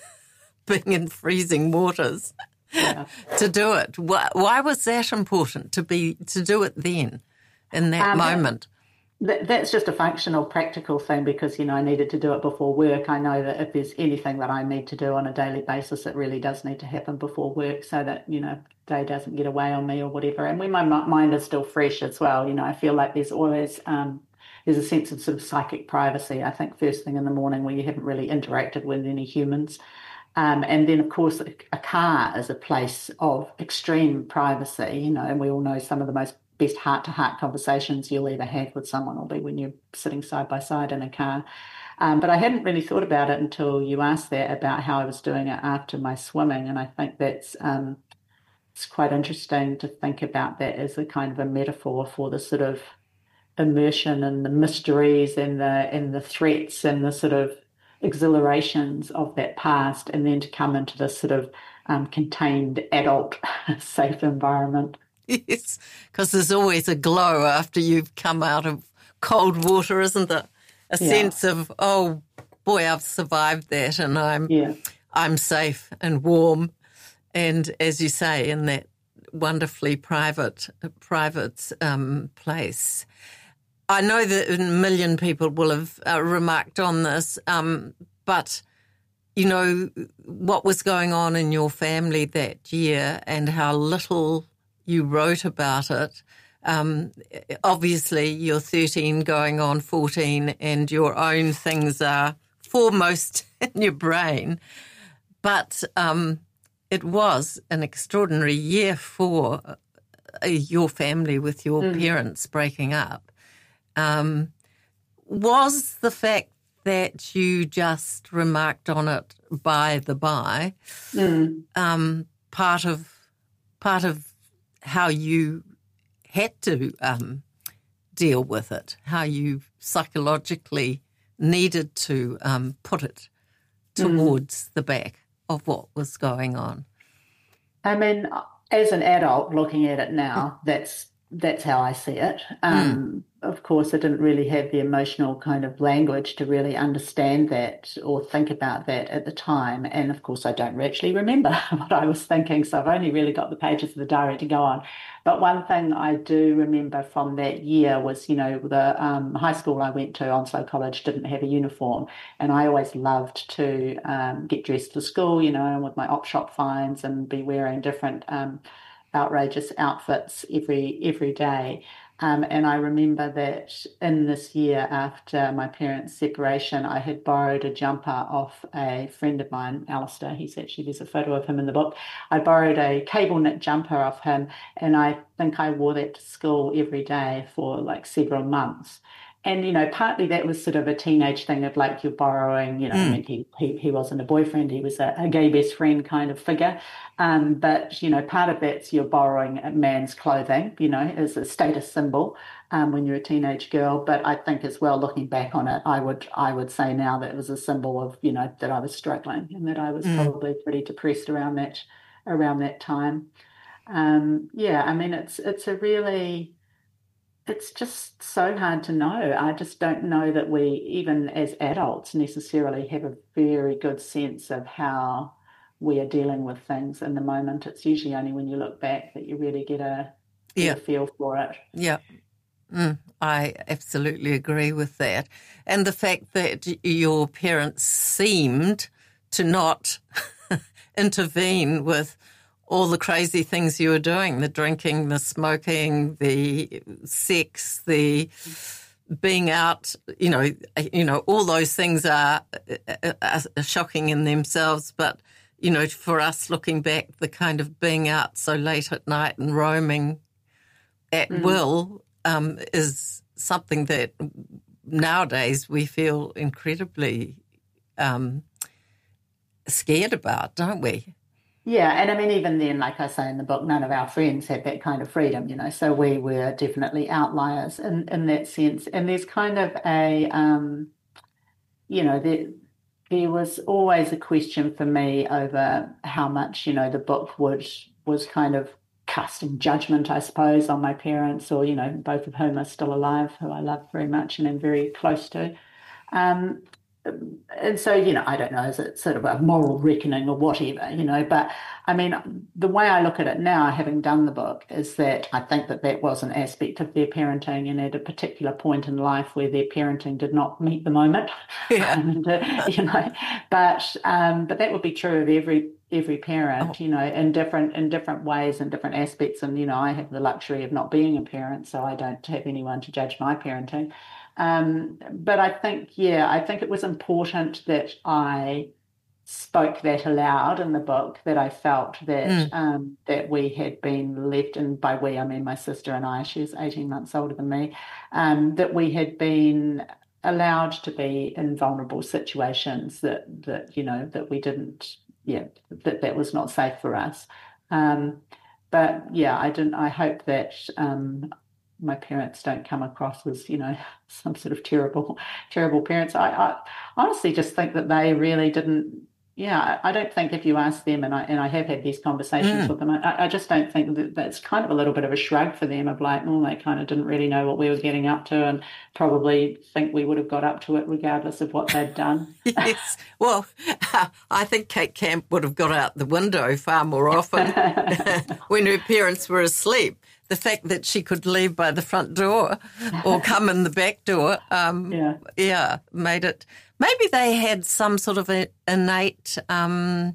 being in freezing waters yeah. to do it. Why, why was that important to be to do it then, in that um, moment? That, that's just a functional, practical thing because, you know, I needed to do it before work. I know that if there's anything that I need to do on a daily basis, it really does need to happen before work so that, you know, day doesn't get away on me or whatever. And when my mind is still fresh as well, you know, I feel like there's always... Um, There's a sense of sort of psychic privacy, I think, first thing in the morning where you haven't really interacted with any humans. Um, and then, of course, a car is a place of extreme privacy, you know, and we all know some of the most best heart-to-heart conversations you'll ever have with someone will be when you're sitting side by side in a car. Um, but I hadn't really thought about it until you asked that about how I was doing it after my swimming, and I think that's um, it's quite interesting to think about that as a kind of a metaphor for the sort of immersion and the mysteries and the and the threats and the sort of exhilarations of that past, and then to come into this sort of um, contained adult safe environment. Yes, because there's always a glow after you've come out of cold water, isn't there? A yeah. sense of, oh boy, I've survived that, and I'm yeah. I'm safe and warm, and as you say, in that wonderfully private private um, place. I know that a million people will have uh, remarked on this, um, but, you know, what was going on in your family that year and how little you wrote about it. Um, obviously, you're thirteen going on fourteen and your own things are foremost in your brain. But um, it was an extraordinary year for uh, your family with your mm. parents breaking up. Um, was the fact that you just remarked on it by the by mm. um, part of part of how you had to um, deal with it, how you psychologically needed to um, put it towards mm. the back of what was going on? I mean, as an adult looking at it now, that's that's how I see it. Um, mm. Of course, I didn't really have the emotional kind of language to really understand that or think about that at the time. And of course, I don't actually remember what I was thinking. So I've only really got the pages of the diary to go on. But one thing I do remember from that year was, you know, the um, high school I went to, Onslow College, didn't have a uniform. And I always loved to um, get dressed for school, you know, with my op shop finds and be wearing different um outrageous outfits every every day. Um, and I remember that in this year after my parents' separation, I had borrowed a jumper off a friend of mine, Alistair. He's actually, there's a photo of him in the book. I borrowed a cable knit jumper off him, and I think I wore that to school every day for like several months. And, you know, partly that was sort of a teenage thing of like you're borrowing, you know, mm. I mean, he, he he wasn't a boyfriend, he was a, a gay best friend kind of figure. Um, but, you know, part of that's you're borrowing a man's clothing, you know, as a status symbol um, when you're a teenage girl. But I think as well, looking back on it, I would I would say now that it was a symbol of, you know, that I was struggling and that I was mm. probably pretty depressed around that around that time. Um, yeah, I mean, it's it's a really... It's just so hard to know. I just don't know that we, even as adults, necessarily have a very good sense of how we are dealing with things in the moment. It's usually only when you look back that you really get a, get yeah. a feel for it. Yeah, mm, I absolutely agree with that. And the fact that your parents seemed to not intervene with all the crazy things you were doing, the drinking, the smoking, the sex, the being out, you know, you know, all those things are, are shocking in themselves. But, you know, for us looking back, the kind of being out so late at night and roaming at mm. will um, is something that nowadays we feel incredibly um, scared about, don't we? Yeah, and I mean, even then, like I say in the book, none of our friends had that kind of freedom, you know, so we were definitely outliers in, in that sense. And there's kind of a, um, you know, there, there was always a question for me over how much, you know, the book would was kind of casting judgment, I suppose, on my parents, or, you know, both of whom are still alive, who I love very much and am very close to. Um And so, you know, I don't know, is it sort of a moral reckoning or whatever, you know, but I mean, the way I look at it now, having done the book, is that I think that that was an aspect of their parenting, and at a particular point in life where their parenting did not meet the moment, yeah. and, uh, you know, but um, but that would be true of every every parent, oh. you know, in different in different ways and different aspects. And, you know, I have the luxury of not being a parent, so I don't have anyone to judge my parenting. Um, but I think, yeah, I think it was important that I spoke that aloud in the book, that I felt that mm. um, that we had been left, and by we I mean my sister and I, she was eighteen months older than me, um, that we had been allowed to be in vulnerable situations, that, that you know, that we didn't, yeah, that that was not safe for us. Um, but, yeah, I didn't, I hope that... Um, my parents don't come across as, you know, some sort of terrible, terrible parents. I, I honestly just think that they really didn't, yeah, I don't think if you ask them, and I and I have had these conversations mm. with them, I, I just don't think that that's kind of a little bit of a shrug for them of like, oh, they kind of didn't really know what we were getting up to and probably think we would have got up to it regardless of what they'd done. Yes. Well, uh, I think Kate Camp would have got out the window far more often when her parents were asleep. The fact that she could leave by the front door or come in the back door, um, yeah. yeah, made it. Maybe they had some sort of a, innate, um,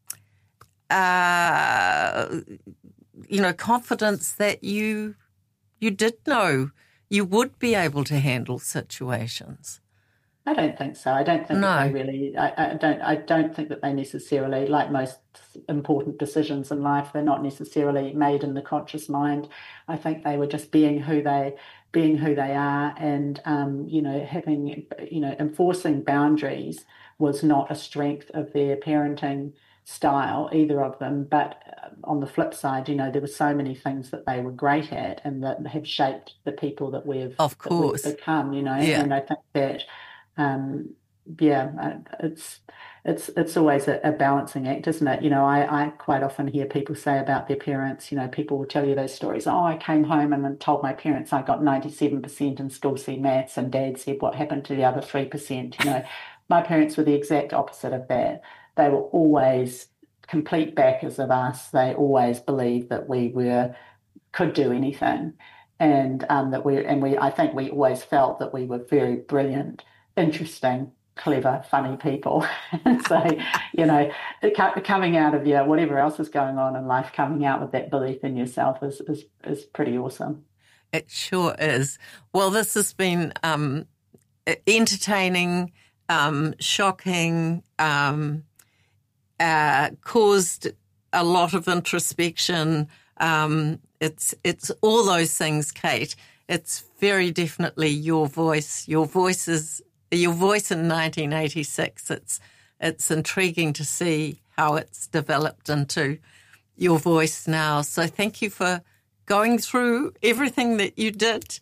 uh, you know, confidence that you you did know you would be able to handle situations. I don't think so. I don't think No. that they really. I, I don't. I don't think that they necessarily, like most important decisions in life, they're not necessarily made in the conscious mind. I think they were just being who they, being who they are, and um, you know, having, you know, enforcing boundaries was not a strength of their parenting style, either of them. But on the flip side, you know, there were so many things that they were great at, and that have shaped the people that we've, of that we've course, become. You know, yeah. and I think that. Um, yeah, it's it's it's always a, a balancing act, isn't it? You know, I, I quite often hear people say about their parents, you know, people will tell you those stories. Oh, I came home and told my parents I got ninety-seven percent in school C maths, and Dad said, what happened to the other three percent? You know, my parents were the exact opposite of that. They were always complete backers of us. They always believed that we were could do anything, and um, that we and we I think we always felt that we were very brilliant, interesting, clever, funny people. So, you know, coming out of, yeah, whatever else is going on in life, coming out with that belief in yourself is is, is pretty awesome. It sure is. Well, this has been um, entertaining, um, shocking, um, uh, caused a lot of introspection. Um, it's it's all those things, Kate. It's very definitely your voice. Your voice is your voice in nineteen eighty-six. It's it's intriguing to see how it's developed into your voice now. So thank you for going through everything that you did.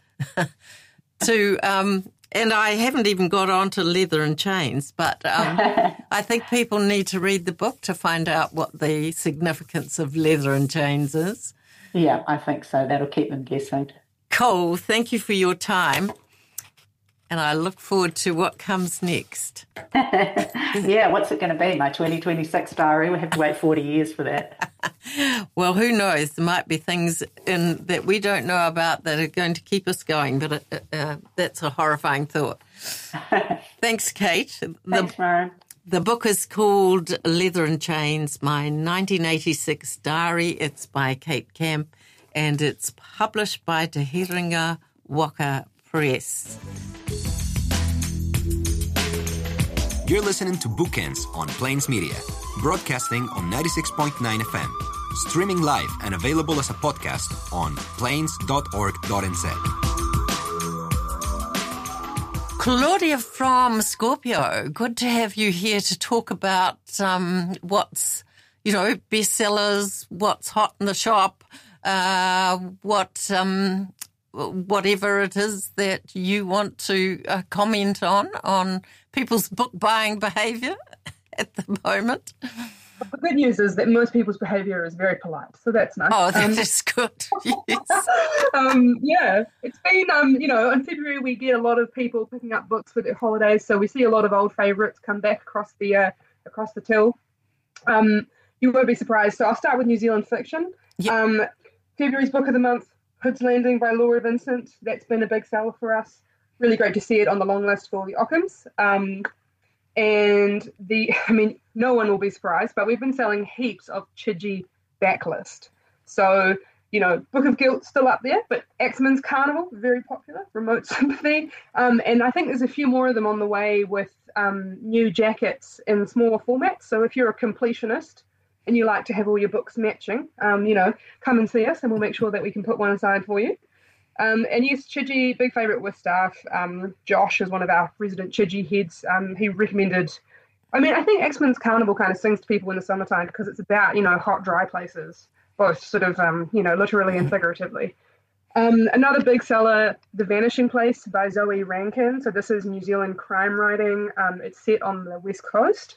to um, and I haven't even got on to Leather and Chains, but um, I think people need to read the book to find out what the significance of Leather and Chains is. Yeah, I think so. That'll keep them guessing. Cole, thank you for your time, and I look forward to what comes next. Yeah, what's it going to be? My twenty twenty-six diary? We have to wait forty years for that. Well, who knows? There might be things in that we don't know about that are going to keep us going, but uh, uh, that's a horrifying thought. Thanks, Kate. The, Thanks, Maren. The book is called Leather and Chains, My nineteen eighty-six Diary. It's by Kate Camp, and it's published by Te Herenga Waka Press. You're listening to Bookends on Plains Media, broadcasting on ninety-six point nine F M, streaming live and available as a podcast on plains dot org dot n z. Claudia from Scorpio, good to have you here to talk about um, what's, you know, bestsellers, what's hot in the shop, uh, what um, whatever it is that you want to uh, comment on, on people's book buying behaviour at the moment. The good news is that most people's behaviour is very polite, so that's nice. Oh, that um, is good. Yes. um, yeah, it's been, um, you know, in February we get a lot of people picking up books for their holidays, so we see a lot of old favourites come back across the uh, across the till. Um, you won't be surprised. So I'll start with New Zealand fiction. Yep. Um, February's book of the month, Hood's Landing by Laura Vincent. That's been a big seller for us. Really great to see it on the long list for the Ockhams. Um, and the, I mean, no one will be surprised, but we've been selling heaps of Chidgey backlist. So, you know, Book of Guilt still up there, but Axeman's Carnival, very popular, Remote Sympathy. Um, and I think there's a few more of them on the way with um, new jackets in smaller formats. So if you're a completionist and you like to have all your books matching, um, you know, come and see us and we'll make sure that we can put one aside for you. Um, and yes, Chidgey, big favourite with staff. Um, Josh is one of our resident Chidgey heads. Um, he recommended, I mean, I think Axeman's Carnival kind of sings to people in the summertime because it's about, you know, hot, dry places, both sort of, um, you know, literally and figuratively. Um, another big seller, The Vanishing Place by Zoe Rankin. So this is New Zealand crime writing. Um, it's set on the West Coast.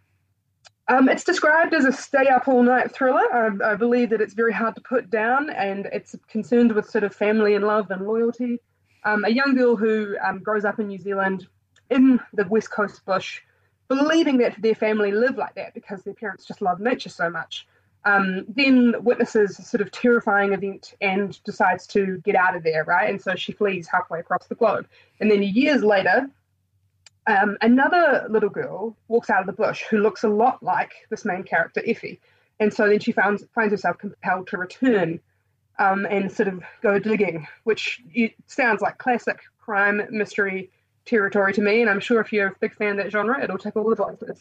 Um, it's described as a stay-up-all-night thriller. I, I believe that it's very hard to put down, and it's concerned with sort of family and love and loyalty. Um, a young girl who um, grows up in New Zealand in the West Coast bush, believing that their family live like that because their parents just love nature so much, um, then witnesses a sort of terrifying event and decides to get out of there, right? And so she flees halfway across the globe. And then years later, Um, another little girl walks out of the bush who looks a lot like this main character, Effie. And so then she finds, finds herself compelled to return um, and sort of go digging, which sounds like classic crime mystery territory to me, and I'm sure if you're a big fan of that genre, it'll tick all the boxes.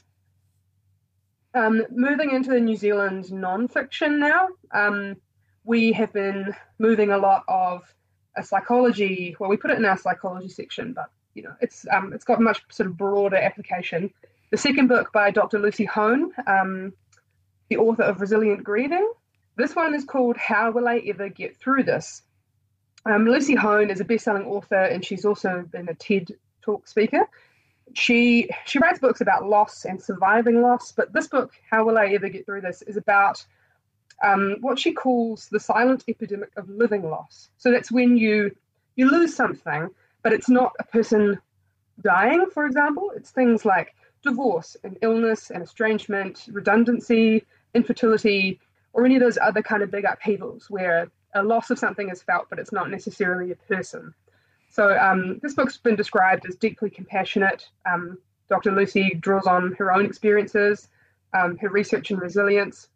Um, moving into the New Zealand non-fiction now, um, we have been moving a lot of a psychology, well, we put it in our psychology section, but you know, it's um, it's got much sort of broader application. The second book by Doctor Lucy Hone, um, the author of Resilient Grieving. This one is called How Will I Ever Get Through This? Um, Lucy Hone is a best-selling author, and she's also been a TED Talk speaker. She she writes books about loss and surviving loss, but this book, How Will I Ever Get Through This, is about um, what she calls the silent epidemic of living loss. So that's when you you lose something, but it's not a person dying, for example. It's things like divorce and illness and estrangement, redundancy, infertility, or any of those other kind of big upheavals where a loss of something is felt, but it's not necessarily a person. So um, this book's been described as deeply compassionate. Um, Doctor Lucy draws on her own experiences, um, her research and resilience.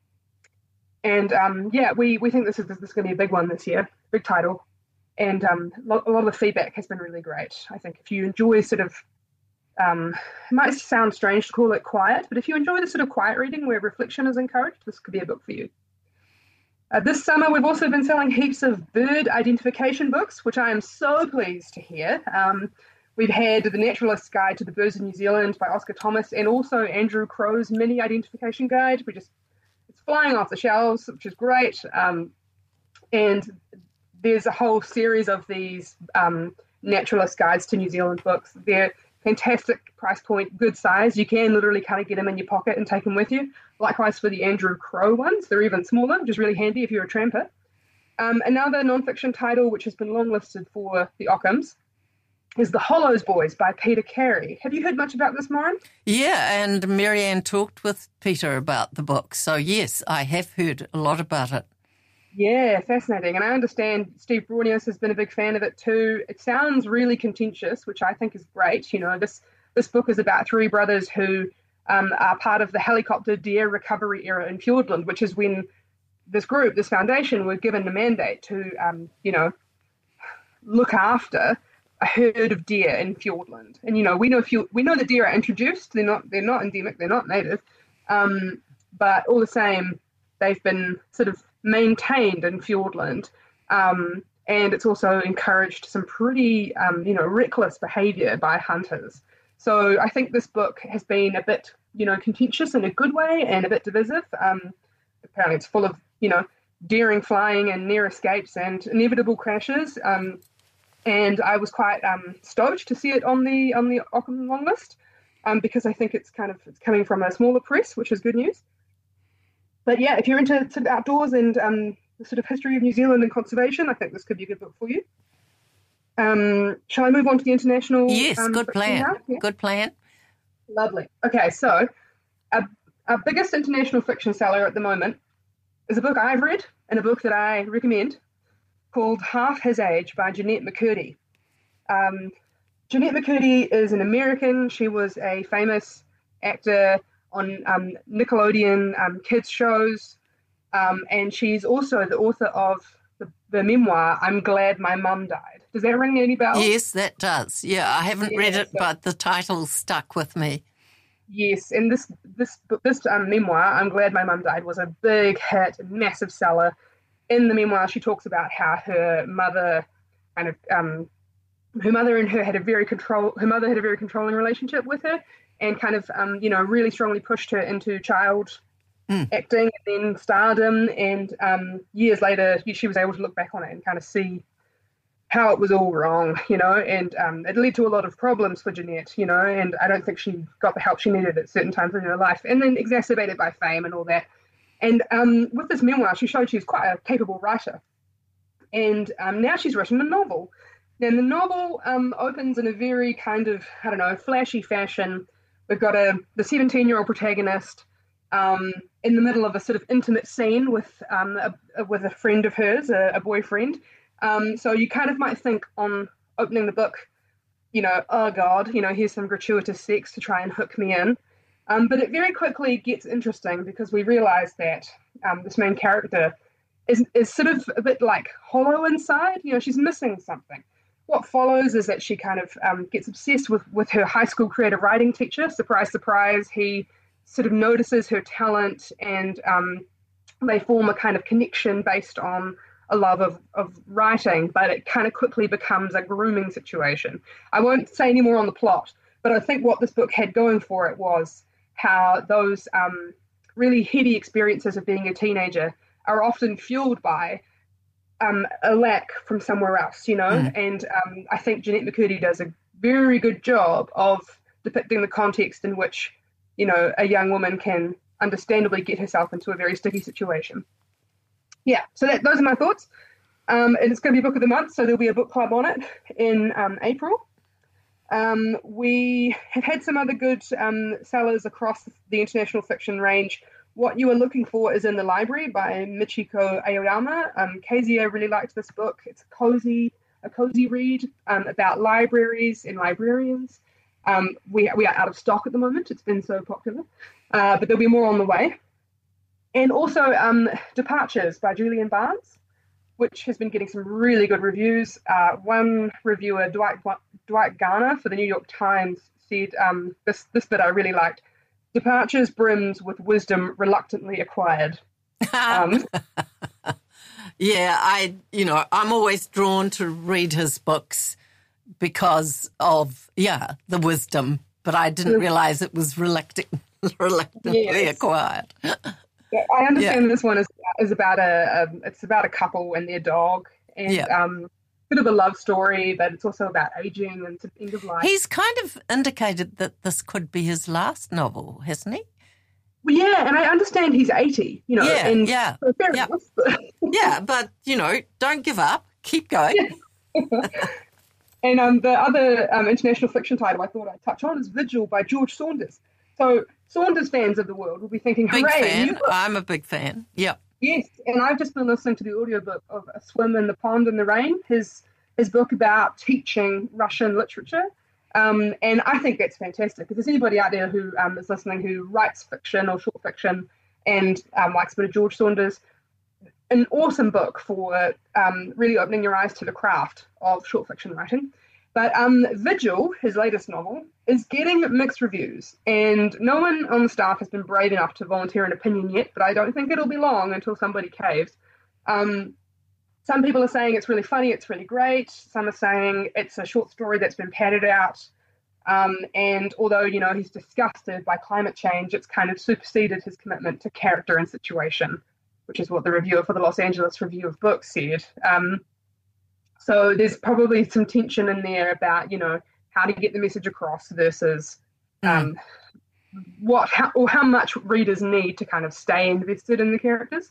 And um, yeah, we, we think this is, this is going to be a big one this year, big title. And um, lo- a lot of the feedback has been really great. I think if you enjoy sort of, um, it might sound strange to call it quiet, but if you enjoy the sort of quiet reading where reflection is encouraged, this could be a book for you. Uh, this summer, we've also been selling heaps of bird identification books, which I am so pleased to hear. Um, we've had The Naturalist's Guide to the Birds of New Zealand by Oscar Thomas, and also Andrew Crow's mini identification guide. We just, it's flying off the shelves, which is great. Um, and there's a whole series of these um, Naturalist Guides to New Zealand books. They're fantastic price point, good size. You can literally kind of get them in your pocket and take them with you. Likewise for the Andrew Crow ones. They're even smaller, which is really handy if you're a tramper. Um, another non-fiction title, which has been longlisted for the Ockhams, is The Hollows Boys by Peter Carey. Have you heard much about this, Maureen? Yeah, and Marianne talked with Peter about the book. So, yes, I have heard a lot about it. Yeah, fascinating. And I understand Steve Brunius has been a big fan of it too. It sounds really contentious, which I think is great. You know, this this book is about three brothers who um, are part of the helicopter deer recovery era in Fiordland, which is when this group, this foundation, were given a mandate to, um, you know, look after a herd of deer in Fiordland. And, you know, we know Fjord, we know the deer are introduced. They're not they're not endemic. They're not native. Um, but all the same, they've been sort of maintained in Fiordland, um, and it's also encouraged some pretty, um, you know, reckless behaviour by hunters. So I think this book has been a bit, you know, contentious in a good way and a bit divisive. Um, apparently it's full of, you know, daring flying and near escapes and inevitable crashes. Um, and I was quite um, stoked to see it on the on the Ockham long list um, because I think it's kind of it's coming from a smaller press, which is good news. But yeah, if you're into sort of outdoors and um, the sort of history of New Zealand and conservation, I think this could be a good book for you. Um, shall I move on to the international? Yes, um, good plan. Yeah? Good plan. Lovely. Okay, so our, our biggest international fiction seller at the moment is a book I've read and a book that I recommend called Half His Age by Jennette McCurdy. Um, Jennette McCurdy is an American. She was a famous actor on um, Nickelodeon um, kids shows, um, and she's also the author of the, the memoir, I'm Glad My Mum Died. Does that ring any bells? Yes, that does. Yeah, I haven't yeah, read it, so, but the title stuck with me. Yes, and this this this um, memoir, I'm Glad My Mum Died, was a big hit, a massive seller. In the memoir, she talks about how her mother kind of um, her mother and her had a very control. Her mother had a very controlling relationship with her, and kind of, um, you know, really strongly pushed her into child mm. acting and then stardom. And um, years later, she was able to look back on it and kind of see how it was all wrong, you know, and um, it led to a lot of problems for Jennette, you know, and I don't think she got the help she needed at certain times in her life, and then exacerbated by fame and all that. And um, with this memoir, she showed she was quite a capable writer. And um, now she's written a novel. Now, the novel um, opens in a very kind of, I don't know, flashy fashion. We've got a the seventeen-year-old protagonist um, in the middle of a sort of intimate scene with um, a, with a friend of hers, a, a boyfriend. Um, so you kind of might think on opening the book, you know, oh God, you know, here's some gratuitous sex to try and hook me in. Um, but it very quickly gets interesting because we realise that um, this main character is is sort of a bit like hollow inside. You know, she's missing something. what follows is that she kind of um, gets obsessed with, with her high school creative writing teacher. Surprise, surprise. He sort of notices her talent, and um, they form a kind of connection based on a love of, of writing, but it kind of quickly becomes a grooming situation. I won't say any more on the plot, but I think what this book had going for it was how those um, really heady experiences of being a teenager are often fueled by um, a lack from somewhere else, you know? Mm. And um, I think Jennette McCurdy does a very good job of depicting the context in which, you know, a young woman can understandably get herself into a very sticky situation. Yeah, so that, those are my thoughts. Um, and it's going to be Book of the Month, so there'll be a book club on it in um, April. Um, we have had some other good um, sellers across the international fiction range. What You Are Looking For Is in the Library by Michiko Aoyama. Um, Kezia really liked this book. It's a cozy, a cozy read um, about libraries and librarians. Um, we, we are out of stock at the moment. It's been so popular, uh, but there'll be more on the way. And also um, Departures by Julian Barnes, which has been getting some really good reviews. Uh, one reviewer, Dwight, Dwight Garner for the New York Times, said um, this, this bit I really liked. Departures brims with wisdom reluctantly acquired. Um, yeah, I, you know, I'm always drawn to read his books because of, yeah, the wisdom, but I didn't realize it was reluctant, reluctantly yes. acquired. I understand yeah. this one is is about a, a it's about a couple and their dog, and yeah. um, bit of a love story, but it's also about aging and end of life. He's kind of indicated that this could be his last novel, hasn't he? Well, yeah, and I understand he's eighty, you know. Yeah, and yeah, so fair yeah. enough. yeah, but you know, don't give up, keep going. Yeah. And um, the other um, international fiction title I thought I'd touch on is Vigil by George Saunders. So Saunders fans of the world will be thinking, big hooray. Fan. I'm a big fan. Yep. Yes, and I've just been listening to the audiobook of A Swim in the Pond in the Rain, his his book about teaching Russian literature. Um, and I think that's fantastic. If there's anybody out there who um, is listening who writes fiction or short fiction and um, likes a bit of George Saunders, an awesome book for um, really opening your eyes to the craft of short fiction writing. But um, Vigil, his latest novel, is getting mixed reviews, and no one on the staff has been brave enough to volunteer an opinion yet, but I don't think it'll be long until somebody caves. Um, some people are saying it's really funny, it's really great. Some are saying it's a short story that's been padded out. Um, and although, you know, he's disgusted by climate change, it's kind of superseded his commitment to character and situation, which is what the reviewer for the Los Angeles Review of Books said. Um, So there's probably some tension in there about, you know, how to get the message across versus um, mm. what how, or how much readers need to kind of stay invested in the characters.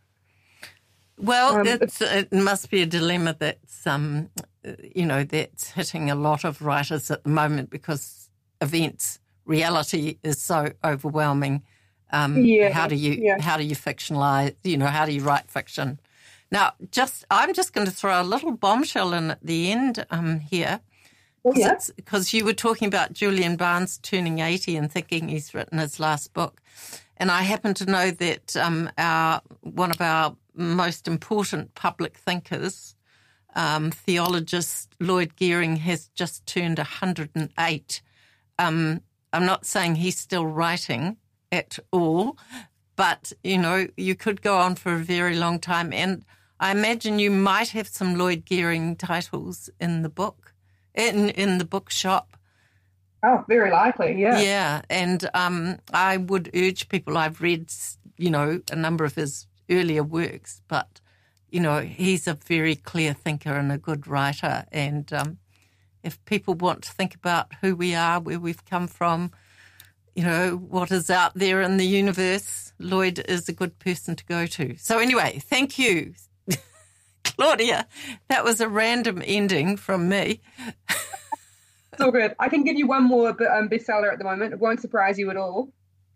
Well, um, it's, it must be a dilemma that's, um, you know, that's hitting a lot of writers at the moment because events, reality is so overwhelming. Um, yeah, how do you yeah. how do you fictionalize? You know, how do you write fiction? Now, just I'm just going to throw a little bombshell in at the end um, here, because oh, yeah. you were talking about Julian Barnes turning eighty and thinking he's written his last book, and I happen to know that um, our one of our most important public thinkers, um, theologist Lloyd Gearing, has just turned one hundred eight. Um, I'm not saying he's still writing at all, but, you know, you could go on for a very long time. And I imagine you might have some Lloyd Gearing titles in the book, in in the bookshop. Oh, very likely, yeah. Yeah, and um, I would urge people, I've read, you know, a number of his earlier works, but, you know, he's a very clear thinker and a good writer. And um, if people want to think about who we are, where we've come from, you know, what is out there in the universe, Lloyd is a good person to go to. So anyway, thank you, Claudia. That was a random ending from me. It's all good. I can give you one more um, bestseller at the moment. It won't surprise you at all.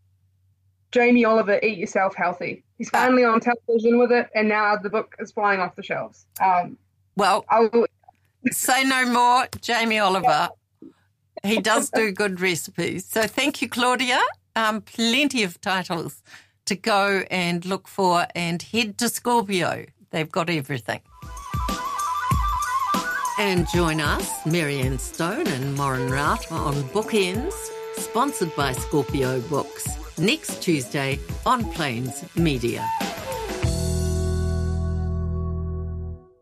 Jamie Oliver, Eat Yourself Healthy. He's finally on television with it, and now the book is flying off the shelves. Um, well, I'll... say no more, Jamie Oliver. He does do good recipes. So thank you, Claudia. Um, plenty of titles to go and look for, and head to Scorpio. They've got everything. And join us, Marianne Stone and Moran Rout, on Bookends, sponsored by Scorpio Books, next Tuesday on Plains Media.